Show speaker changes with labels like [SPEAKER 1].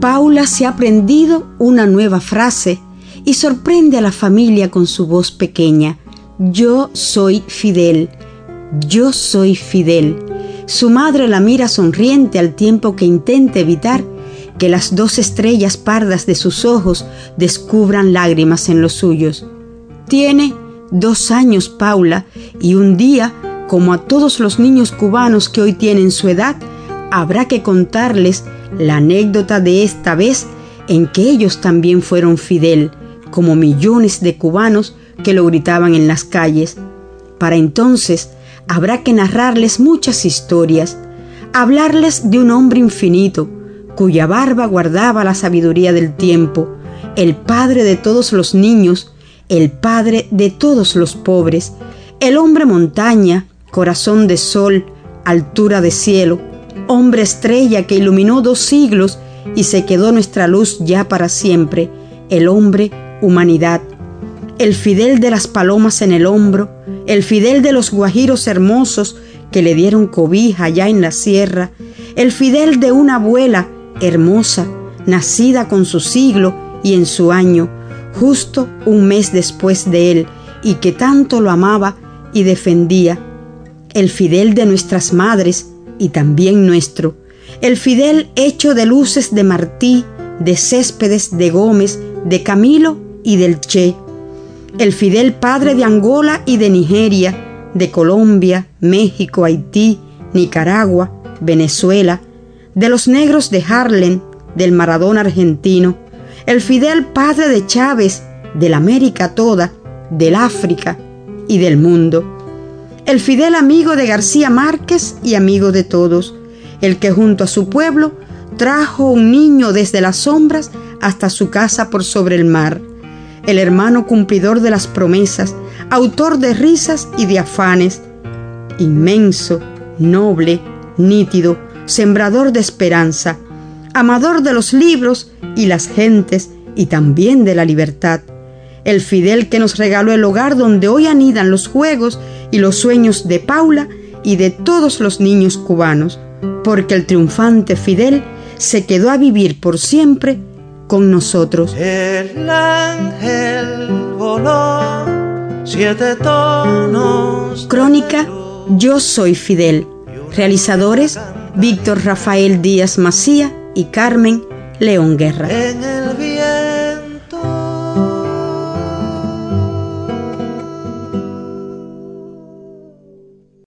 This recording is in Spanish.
[SPEAKER 1] Paula se ha aprendido una nueva frase y sorprende a la familia con su voz pequeña. Yo soy Fidel. Yo soy Fidel. Su madre la mira sonriente al tiempo que intenta evitar que las 2 estrellas pardas de sus ojos descubran lágrimas en los suyos. Tiene 2 años Paula y un día, como a todos los niños cubanos que hoy tienen su edad, habrá que contarles la anécdota de esta vez en que ellos también fueron Fidel, como millones de cubanos que lo gritaban en las calles. Para entonces habrá que narrarles muchas historias, hablarles de un hombre infinito, cuya barba guardaba la sabiduría del tiempo, el padre de todos los niños, el padre de todos los pobres, el hombre montaña, corazón de sol, altura de cielo, hombre estrella que iluminó 2 siglos y se quedó nuestra luz ya para siempre, el hombre humanidad, el Fidel de las palomas en el hombro, el Fidel de los guajiros hermosos que le dieron cobija allá en la sierra, el Fidel de una abuela hermosa, nacida con su siglo y en su año, justo un mes después de él, y que tanto lo amaba y defendía, el Fidel de nuestras madres y también nuestro, el Fidel hecho de luces de Martí, de Céspedes, de Gómez, de Camilo y del Che, el Fidel padre de Angola y de Nigeria, de Colombia, México, Haití, Nicaragua, Venezuela, de los negros de Harlem, del Maradona argentino, el Fidel padre de Chávez, de la América toda, del África y del mundo, el Fidel amigo de García Márquez y amigo de todos, el que junto a su pueblo trajo un niño desde las sombras hasta su casa por sobre el mar, el hermano cumplidor de las promesas, autor de risas y de afanes, inmenso, noble, nítido, sembrador de esperanza, amador de los libros y las gentes y también de la libertad, el Fidel que nos regaló el hogar donde hoy anidan los juegos y los sueños de Paula y de todos los niños cubanos, porque el triunfante Fidel se quedó a vivir por siempre con nosotros.
[SPEAKER 2] El ángel voló 7 tonos.
[SPEAKER 1] Crónica Yo soy Fidel. Realizadores Víctor Rafael Díaz Macía y Carmen León Guerra.
[SPEAKER 2] En el